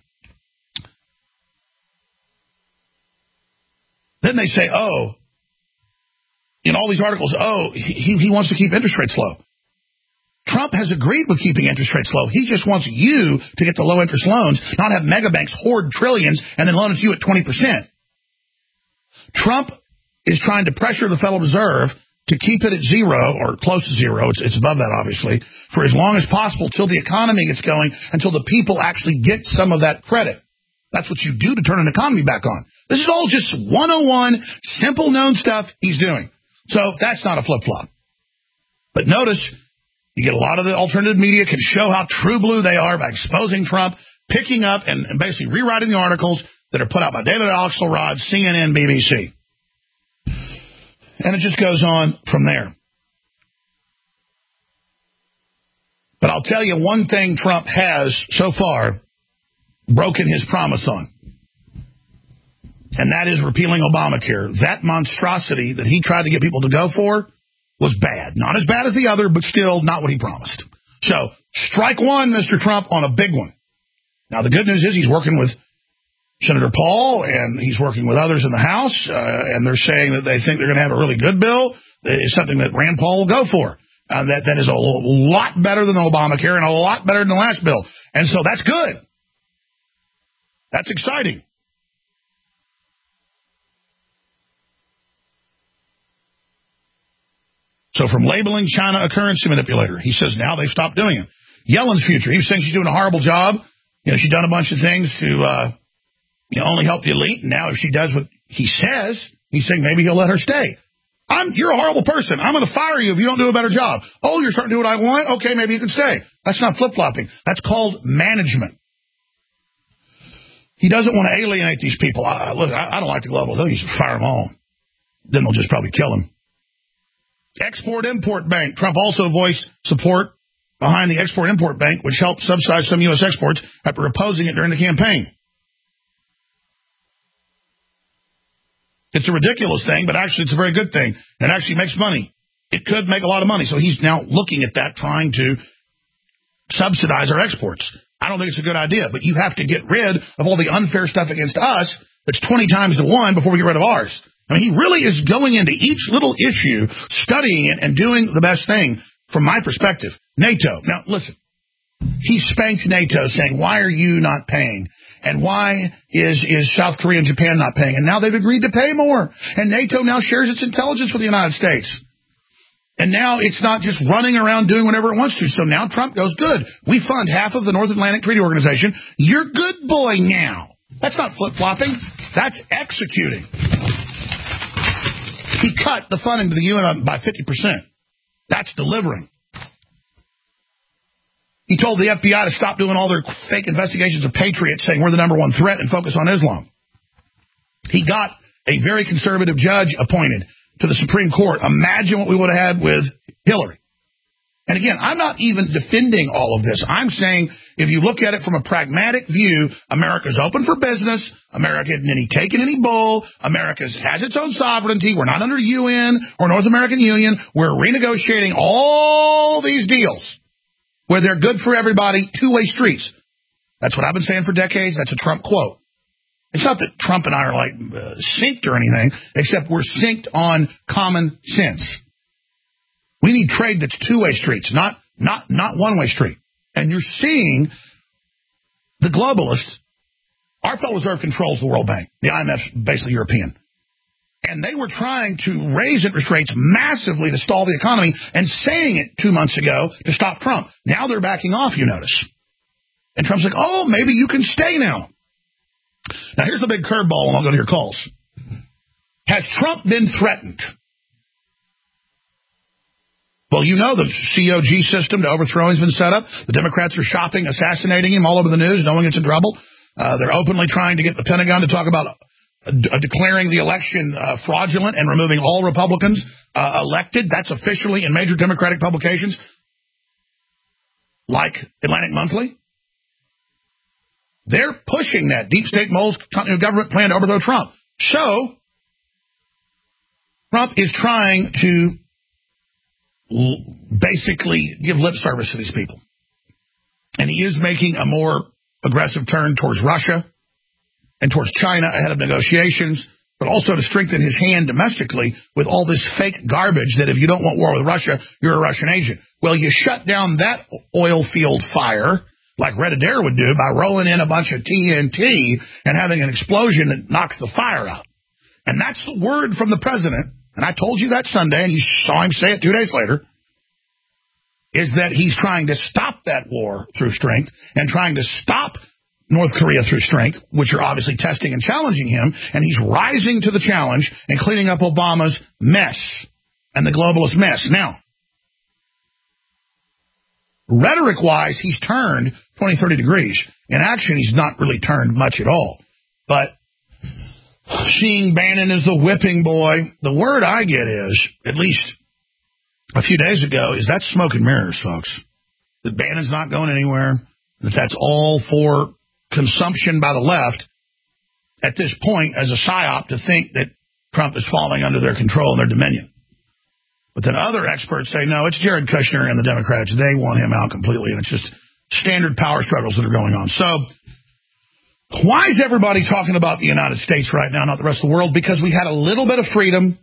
Then they say, oh, in all these articles, oh, he, he wants to keep interest rates low. Trump has agreed with keeping interest rates low. He just wants you to get the low-interest loans, not have megabanks hoard trillions and then loan it to you at twenty percent. Trump is trying to pressure the Federal Reserve to keep it at zero, or close to zero, it's, it's above that, obviously, for as long as possible till the economy gets going, until the people actually get some of that credit. That's what you do to turn an economy back on. This is all just one oh one, simple known stuff he's doing. So that's not a flip-flop. But notice, you get a lot of the alternative media can show how true blue they are by exposing Trump, picking up and, and basically rewriting the articles that are put out by David Axelrod, C N N, B B C. And it just goes on from there. But I'll tell you one thing Trump has so far broken his promise on. And that is repealing Obamacare. That monstrosity that he tried to get people to go for was bad. Not as bad as the other, but still not what he promised. So, strike one, Mister Trump, on a big one. Now, the good news is he's working with Senator Paul, and he's working with others in the House, uh, and they're saying that they think they're going to have a really good bill. It's something that Rand Paul will go for. Uh, that, that is a lot better than Obamacare and a lot better than the last bill. And so that's good. That's exciting. So from labeling China a currency manipulator, he says now they've stopped doing it. Yellen's future, he was saying she's doing a horrible job. You know, she's done a bunch of things to uh, you know, only help the elite. And now if she does what he says, he's saying maybe he'll let her stay. I'm, you're a horrible person. I'm going to fire you if you don't do a better job. Oh, you're starting to do what I want? Okay, maybe you can stay. That's not flip-flopping. That's called management. He doesn't want to alienate these people. I, look, I, I don't like the global. They'll just fire them all. Then they'll just probably kill him. Export-Import Bank. Trump also voiced support behind the Export-Import Bank, which helped subsidize some U S exports after opposing it during the campaign. It's a ridiculous thing, but actually it's a very good thing. It actually makes money. It could make a lot of money. So he's now looking at that, trying to subsidize our exports. I don't think it's a good idea, but you have to get rid of all the unfair stuff against us that's twenty times to one before we get rid of ours. I mean, he really is going into each little issue, studying it, and doing the best thing from my perspective. NATO. Now, listen, he spanked NATO saying, why are you not paying? And why is, is South Korea and Japan not paying? And now they've agreed to pay more. And NATO now shares its intelligence with the United States. And now it's not just running around doing whatever it wants to. So now Trump goes, good. We fund half of the North Atlantic Treaty Organization. You're good boy now. That's not flip-flopping. That's executing. He cut the funding to the U N by fifty percent. That's delivering. He told the F B I to stop doing all their fake investigations of patriots, saying we're the number one threat, and focus on Islam. He got a very conservative judge appointed to the Supreme Court. Imagine what we would have had with Hillary. And again, I'm not even defending all of this. I'm saying if you look at it from a pragmatic view, America's open for business. America isn't any taking any bull. America has its own sovereignty. We're not under U N or North American Union. We're renegotiating all these deals where they're good for everybody, two-way streets. That's what I've been saying for decades. That's a Trump quote. It's not that Trump and I are like uh, synced or anything, except we're synced on common sense. We need trade that's two-way streets, not not not one-way street. And you're seeing the globalists. Our Federal Reserve controls the World Bank. The I M F's basically European. And they were trying to raise interest rates massively to stall the economy and saying it two months ago to stop Trump. Now they're backing off, you notice. And Trump's like, oh, maybe you can stay now. Now, here's the big curveball, and I'll go to your calls. Has Trump been threatened? Well, you know the C O G system to overthrow him has been set up. The Democrats are shopping, assassinating him all over the news, knowing it's in trouble. Uh, they're openly trying to get the Pentagon to talk about uh, d- declaring the election uh, fraudulent and removing all Republicans uh, elected. That's officially in major Democratic publications like Atlantic Monthly. They're pushing that deep state moles government plan to overthrow Trump. So, Trump is trying to l- basically give lip service to these people. And he is making a more aggressive turn towards Russia and towards China ahead of negotiations, but also to strengthen his hand domestically with all this fake garbage that if you don't want war with Russia, you're a Russian agent. Well, you shut down that oil field fire like Red Adair would do by rolling in a bunch of T N T and having an explosion that knocks the fire out. And that's the word from the president, and I told you that Sunday, and you saw him say it two days later, is that he's trying to stop that war through strength and trying to stop North Korea through strength, which are obviously testing and challenging him, and he's rising to the challenge and cleaning up Obama's mess and the globalist mess. Now, rhetoric-wise, he's turned twenty, thirty degrees. In action, he's not really turned much at all. But seeing Bannon as the whipping boy, the word I get is, at least a few days ago, is that's smoke and mirrors, folks. That Bannon's not going anywhere, that that's all for consumption by the left at this point as a psyop to think that Trump is falling under their control and their dominion. But then other experts say, no, it's Jared Kushner and the Democrats. They want him out completely, and it's just standard power struggles that are going on. So why is everybody talking about the United States right now, not the rest of the world? Because we had a little bit of freedom,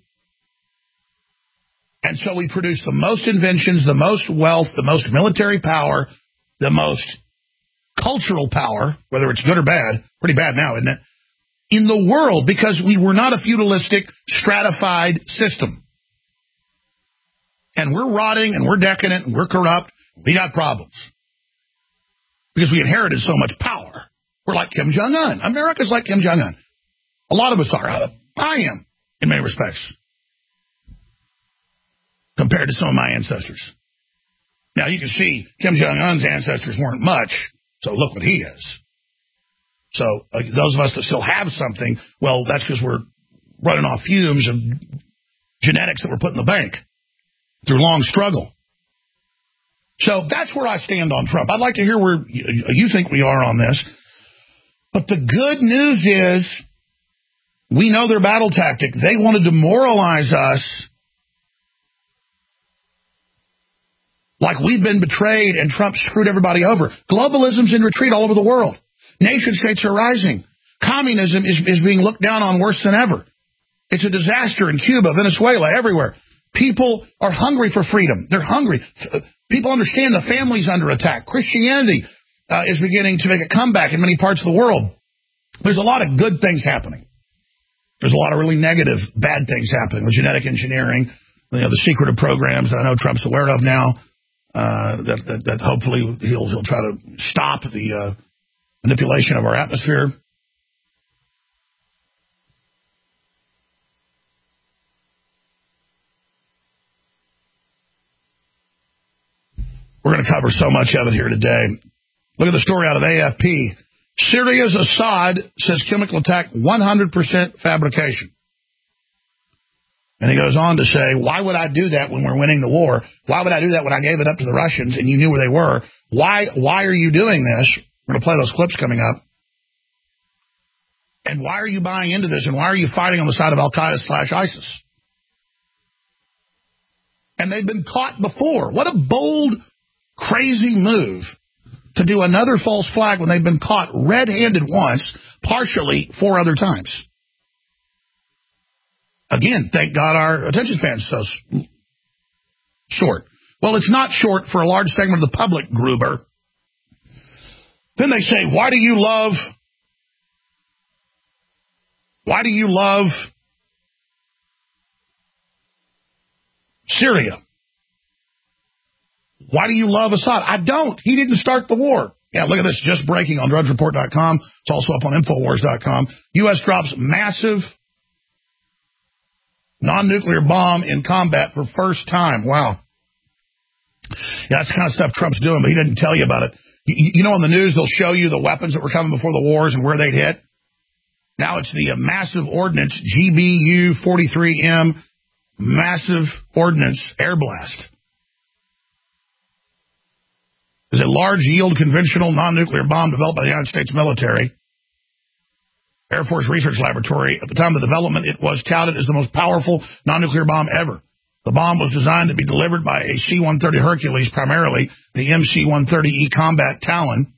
and so we produced the most inventions, the most wealth, the most military power, the most cultural power, whether it's good or bad, pretty bad now, isn't it, in the world, because we were not a feudalistic, stratified system. And we're rotting, and we're decadent, and we're corrupt. We got problems. Because we inherited so much power. We're like Kim Jong-un. America's like Kim Jong-un. A lot of us are. I am, in many respects, compared to some of my ancestors. Now, you can see Kim Jong-un's ancestors weren't much, so look what he is. So uh, those of us that still have something, well, that's because we're running off fumes of genetics that were put in the bank through long struggle. So that's where I stand on Trump. I'd like to hear where you think we are on this. But the good news is we know their battle tactic. They want to demoralize us like we've been betrayed and Trump screwed everybody over. Globalism's in retreat all over the world. Nation states are rising. Communism is, is being looked down on worse than ever. It's a disaster in Cuba, Venezuela, everywhere. People are hungry for freedom. They're hungry. People understand the family's under attack. Christianity uh, is beginning to make a comeback in many parts of the world. There's a lot of good things happening. There's a lot of really negative, bad things happening with genetic engineering, you know, the secretive programs that I know Trump's aware of now, uh, that, that, that hopefully he'll, he'll try to stop the uh, manipulation of our atmosphere. We're going to cover so much of it here today. Look at the story out of A F P. Syria's Assad says chemical attack one hundred percent fabrication. And he goes on to say, why would I do that when we're winning the war? Why would I do that when I gave it up to the Russians and you knew where they were? Why why are you doing this? We're going to play those clips coming up. And why are you buying into this? And why are you fighting on the side of Al-Qaeda slash ISIS? And they've been caught before. What a bold, crazy move to do another false flag when they've been caught red-handed once, partially four other times. Again, thank God our attention span's so short. Well, it's not short for a large segment of the public, Gruber. Then they say, why do you love, why do you love Syria? Why do you love Assad? I don't. He didn't start the war. Yeah, look at this. Just breaking on drudge report dot com. It's also up on infowars dot com. U S drops massive non-nuclear bomb in combat for first time. Wow. Yeah, that's the kind of stuff Trump's doing, but he didn't tell you about it. You, you know, on the news, they'll show you the weapons that were coming before the wars and where they'd hit. Now it's the uh, massive ordnance, G B U forty-three M, massive ordnance air blast. Is a large yield conventional non-nuclear bomb developed by the United States military. Air Force Research Laboratory. At the time of the development, it was touted as the most powerful non-nuclear bomb ever. The bomb was designed to be delivered by a C one thirty Hercules, primarily the M C one thirty E Combat Talon.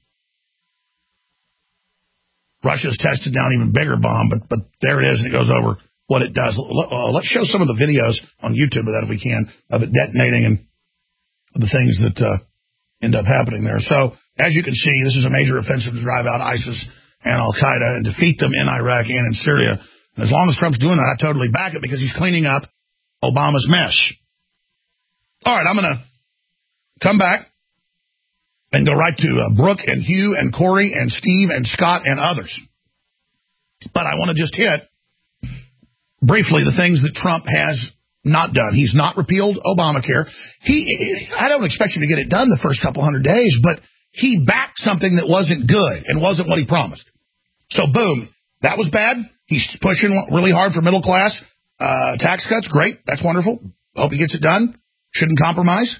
Russia's tested now an even bigger bomb, but but there it is, and it goes over what it does. Uh, let's show some of the videos on YouTube of that if we can, of it detonating and the things that uh, end up happening there. So, as you can see, this is a major offensive to drive out ISIS and Al-Qaeda and defeat them in Iraq and in Syria. And as long as Trump's doing that, I totally back it because he's cleaning up Obama's mess. All right, I'm going to come back and go right to uh, Brooke and Hugh and Corey and Steve and Scott and others. But I want to just hit briefly the things that Trump has not done. He's not repealed Obamacare. He, I don't expect him to get it done the first couple hundred days, but he backed something that wasn't good and wasn't what he promised. So, boom, that was bad. He's pushing really hard for middle class uh, tax cuts. Great. That's wonderful. Hope he gets it done. Shouldn't compromise.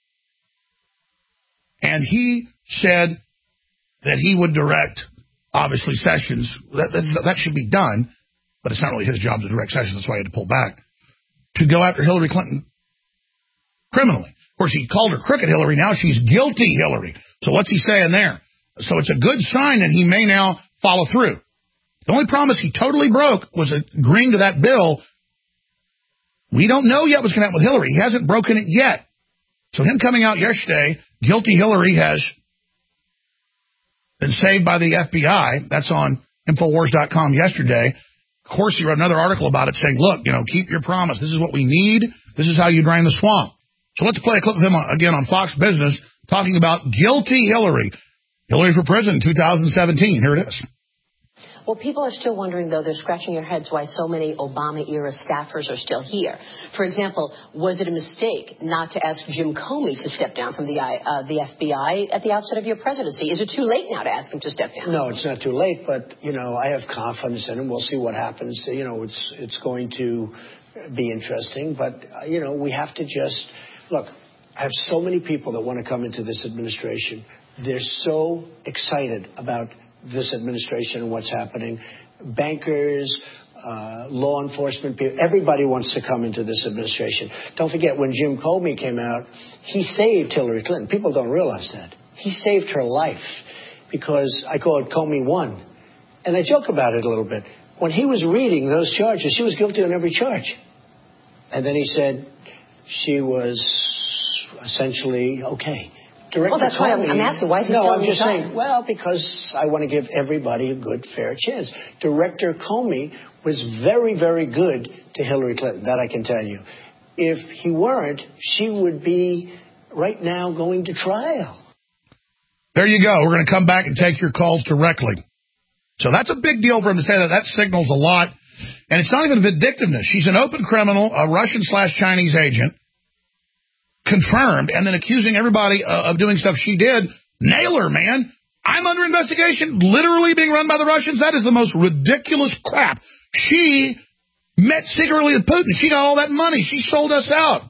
And he said that he would direct, obviously, Sessions. That, that, that should be done, but it's not really his job to direct Sessions. That's why he had to pull back. To go after Hillary Clinton criminally. Of course, he called her crooked Hillary. Now she's guilty Hillary. So what's he saying there? So it's a good sign that he may now follow through. The only promise he totally broke was agreeing to that bill. We don't know yet what's going to happen with Hillary. He hasn't broken it yet. So him coming out yesterday, guilty Hillary has been saved by the F B I. That's on infowars dot com yesterday. Of course, he wrote another article about it saying, look, you know, keep your promise. This is what we need. This is how you drain the swamp. So let's play a clip of him again on Fox Business talking about guilty Hillary. Hillary for president in two thousand seventeen. Here it is. Well, people are still wondering, though, they're scratching their heads why so many Obama-era staffers are still here. For example, was it a mistake not to ask Jim Comey to step down from the, uh, the F B I at the outset of your presidency? Is it too late now to ask him to step down? No, it's not too late, but, you know, I have confidence in him. We'll see what happens. You know, it's, it's going to be interesting, but, uh, you know, we have to just, look, I have so many people that want to come into this administration. They're so excited about this administration and what's happening. Bankers, uh, law enforcement people, everybody wants to come into this administration. Don't forget, when Jim Comey came out, he saved Hillary Clinton. People don't realize that. He saved her life because I call it Comey one. And I joke about it a little bit. When he was reading those charges, she was guilty on every charge. And then he said she was essentially okay. Director well, that's why I'm, I'm asking. Why is he no, still I'm in just the saying, well, because I want to give everybody a good, fair chance. Director Comey was very, very good to Hillary Clinton. That I can tell you. if he weren't, she would be right now going to trial. There you go. We're going to come back and take your calls directly. So that's a big deal for him to say that. That signals a lot. And it's not even vindictiveness. She's an open criminal, a Russian slash Chinese agent, confirmed, and then accusing everybody uh, of doing stuff she did. Nail her, man. I'm under investigation, literally being run by the Russians. That is the most ridiculous crap. She met secretly with Putin. She got all that money. She sold us out.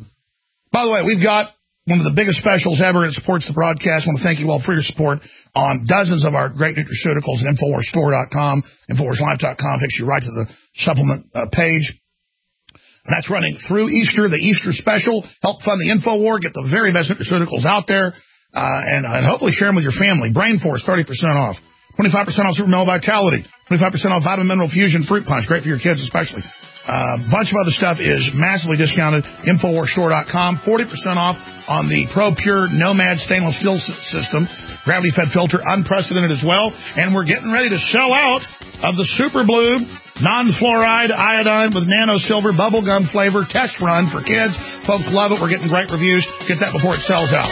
By the way, we've got one of the biggest specials ever. It supports the broadcast. I want to thank you all for your support on dozens of our great nutraceuticals at Infowars Store dot com. Infowars Life dot com takes you right to the supplement uh, page. And that's running through Easter, the Easter special. Help fund the InfoWar. Get the very best nutraceuticals out there. Uh, and, uh, and hopefully share them with your family. Brain Force, thirty percent off. twenty-five percent off Super Male Vitality. twenty-five percent off Vitamin Mineral Fusion Fruit Punch. Great for your kids especially. A uh, bunch of other stuff is massively discounted. Infowars Store dot com. forty percent off on the Pro Pure Nomad stainless steel system. Gravity-fed filter, unprecedented as well. And we're getting ready to sell out of the Super Blue non-fluoride iodine with nano silver bubblegum flavor test run for kids. Folks love it. We're getting great reviews. Get that before it sells out.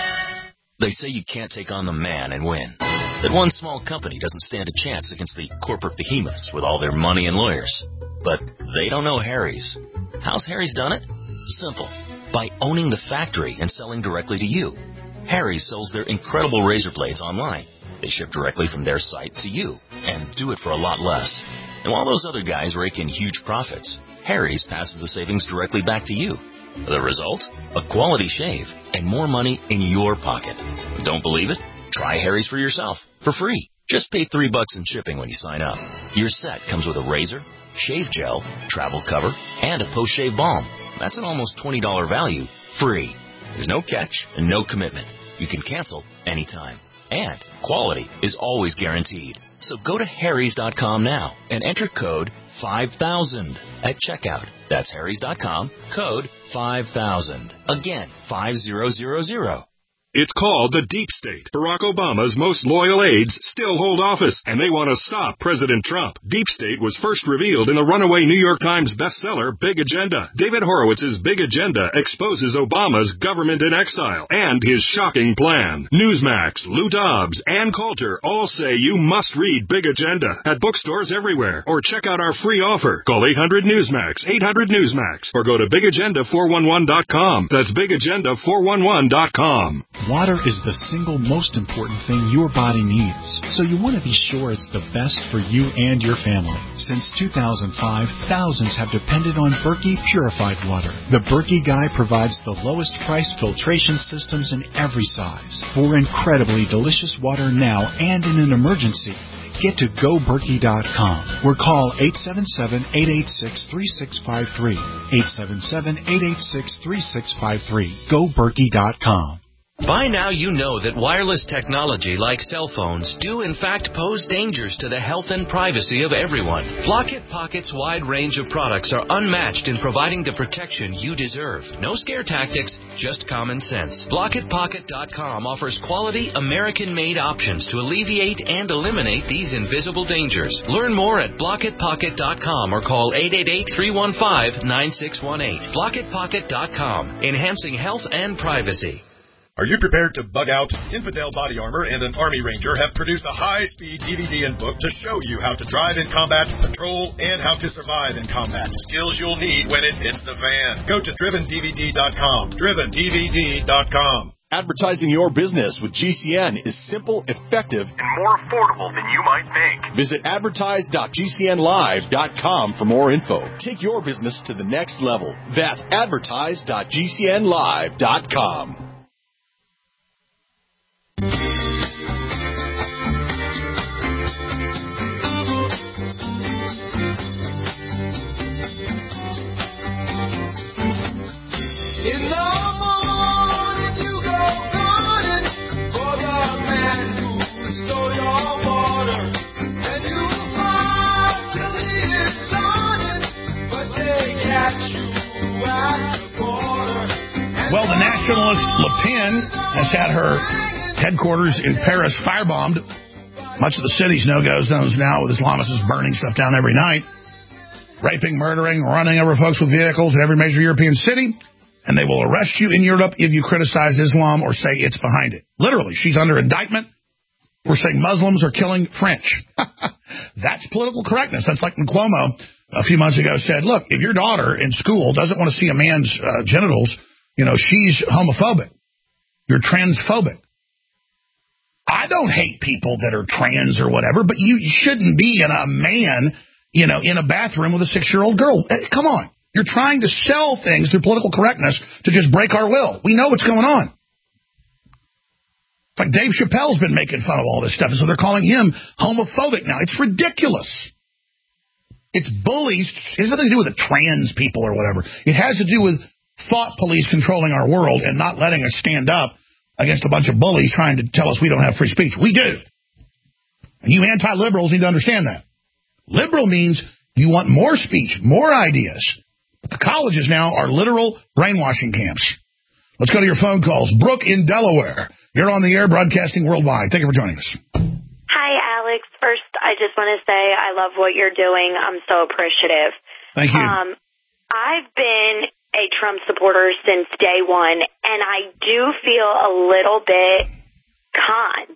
They say you can't take on the man and win. That one small company doesn't stand a chance against the corporate behemoths with all their money and lawyers. But they don't know Harry's. How's Harry's done it? Simple. By owning the factory and selling directly to you. Harry's sells their incredible razor blades online. They ship directly from their site to you and do it for a lot less. And while those other guys rake in huge profits, Harry's passes the savings directly back to you. The result? A quality shave and more money in your pocket. Don't believe it? Try Harry's for yourself for free. Just pay three bucks in shipping when you sign up. Your set comes with a razor, shave gel, travel cover, and a post-shave balm. That's an almost twenty dollars value, free. There's no catch and no commitment. You can cancel anytime. And quality is always guaranteed. So go to Harrys dot com now and enter code five thousand at checkout. That's Harrys dot com, code five thousand. Again, five thousand. It's called the Deep State. Barack Obama's most loyal aides still hold office, and they want to stop President Trump. Deep State was first revealed in the runaway New York Times bestseller, Big Agenda. David Horowitz's Big Agenda exposes Obama's government in exile and his shocking plan. Newsmax, Lou Dobbs, Ann Coulter all say you must read Big Agenda at bookstores everywhere, or check out our free offer. Call eight hundred Newsmax, eight hundred Newsmax, or go to big agenda four one one dot com. That's big agenda four one one dot com. Water is the single most important thing your body needs, so you want to be sure it's the best for you and your family. Since two thousand five, thousands have depended on Berkey purified water. The Berkey Guy provides the lowest price filtration systems in every size for incredibly delicious water now and in an emergency. Get to go berkey dot com or call eight seven seven, eight eight six, three six five three. eight seven seven, eight eight six, three six five three. go berkey dot com. By now you know that wireless technology like cell phones do in fact pose dangers to the health and privacy of everyone. Blockit Pocket's wide range of products are unmatched in providing the protection you deserve. No scare tactics, just common sense. Blockit Pocket dot com offers quality American-made options to alleviate and eliminate these invisible dangers. Learn more at Blockit Pocket dot com or call eight eight eight, three one five, nine six one eight. Blockit Pocket dot com, enhancing health and privacy. Are you prepared to bug out? Infidel Body Armor and an Army Ranger have produced a high-speed D V D and book to show you how to drive in combat, patrol, and how to survive in combat. Skills you'll need when it hits the fan. Go to driven D V D dot com. driven D V D dot com. Advertising your business with G C N is simple, effective, and more affordable than you might think. Visit advertise dot G C N live dot com for more info. Take your business to the next level. That's advertise dot G C N live dot com. Well, the nationalist Le Pen has had her headquarters in Paris firebombed. Much of the city's no-go zones now with Islamists burning stuff down every night. raping, murdering, running over folks with vehicles in every major European city, and they will arrest you in Europe if you criticize Islam or say it's behind it. Literally, she's under indictment. We're saying Muslims are killing French. That's political correctness. That's like when Cuomo a few months ago said, look, if your daughter in school doesn't want to see a man's uh, genitals, you know, she's homophobic. You're transphobic. I don't hate people that are trans or whatever, but you shouldn't be in a man, you know, in a bathroom with a six-year-old girl. Come on. You're trying to sell things through political correctness to just break our will. We know what's going on. It's like Dave Chappelle's been making fun of all this stuff, and so they're calling him homophobic now. It's ridiculous. It's bullies. It has nothing to do with the trans people or whatever. It has to do with thought police controlling our world and not letting us stand up against a bunch of bullies trying to tell us we don't have free speech. We do. And you anti-liberals need to understand that. Liberal means you want more speech, more ideas. But the colleges now are literal brainwashing camps. Let's go to your phone calls. Brooke in Delaware. You're on the air broadcasting worldwide. Thank you for joining us. Hi, Alex. First, I just want to say I love what you're doing. I'm so appreciative. Thank you. Um, I've been a Trump supporter since day one, and I do feel a little bit conned.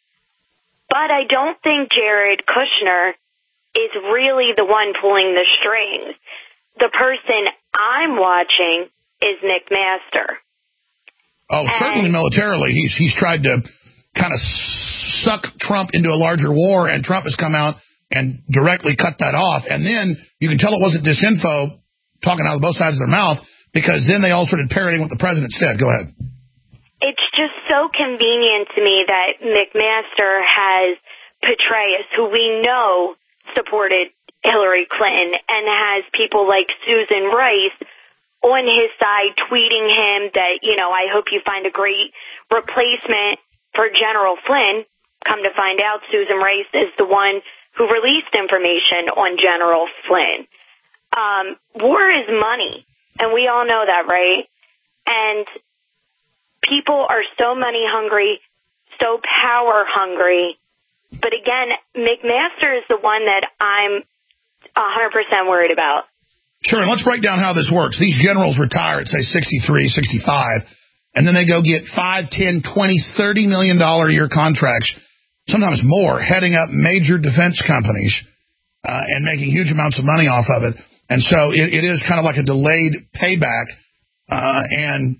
But I don't think Jared Kushner is really the one pulling the strings. The person I'm watching is Nick Master. Oh, and certainly militarily. He's he's tried to kind of suck Trump into a larger war, and Trump has come out and directly cut that off. And then you can tell it wasn't disinfo talking out of both sides of their mouth, because then they all started parroting what the president said. Go ahead. It's just so convenient to me that McMaster has Petraeus, who we know supported Hillary Clinton, and has people like Susan Rice on his side tweeting him that, you know, I hope you find a great replacement for General Flynn. Come to find out, Susan Rice is the one who released information on General Flynn. Um, war is money, and we all know that, right? And people are so money hungry, so power hungry. But again, McMaster is the one that I'm one hundred percent worried about. Sure, and let's break down how this works. These generals retire at, say, sixty-three, sixty-five, and then they go get five, ten, twenty, thirty million dollars a year contracts, sometimes more, heading up major defense companies uh, and making huge amounts of money off of it. And so it, it is kind of like a delayed payback, uh, and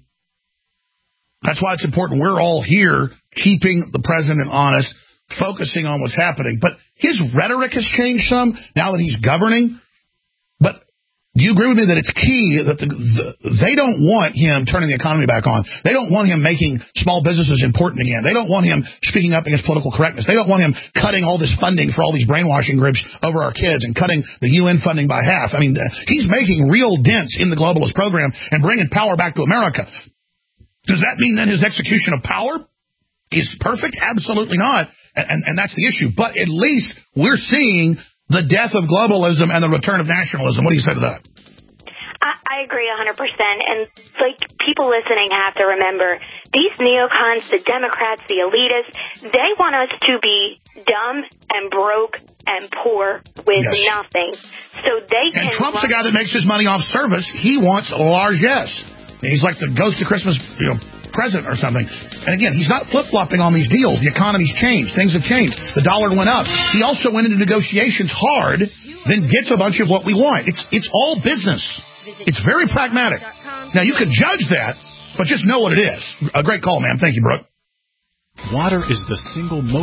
that's why it's important we're all here keeping the president honest, focusing on what's happening. But his rhetoric has changed some now that he's governing. But do you agree with me that it's key that the, the, they don't want him turning the economy back on? They don't want him making small businesses important again. They don't want him speaking up against political correctness. They don't want him cutting all this funding for all these brainwashing groups over our kids and cutting the U N funding by half. I mean, he's making real dents in the globalist program and bringing power back to America. Does that mean then his execution of power is perfect? Absolutely not. And, and, and that's the issue. But at least we're seeing the death of globalism and the return of nationalism. What do you say to that? I, I agree one hundred percent. And, like, people listening have to remember, these neocons, the Democrats, the elitists, they want us to be dumb and broke and poor with yes. nothing. So they and can... And Trump's the guy that makes his money off service. He wants largesse. He's like the ghost of Christmas, you know, present or something. And again, he's not flip-flopping on these deals. The economy's changed. Things have changed. The dollar went up. He also went into negotiations hard, then gets a bunch of what we want. It's it's all business. It's very pragmatic. Now, you could judge that, but just know what it is. A great call, man. Thank you, Brooke. Water is the single most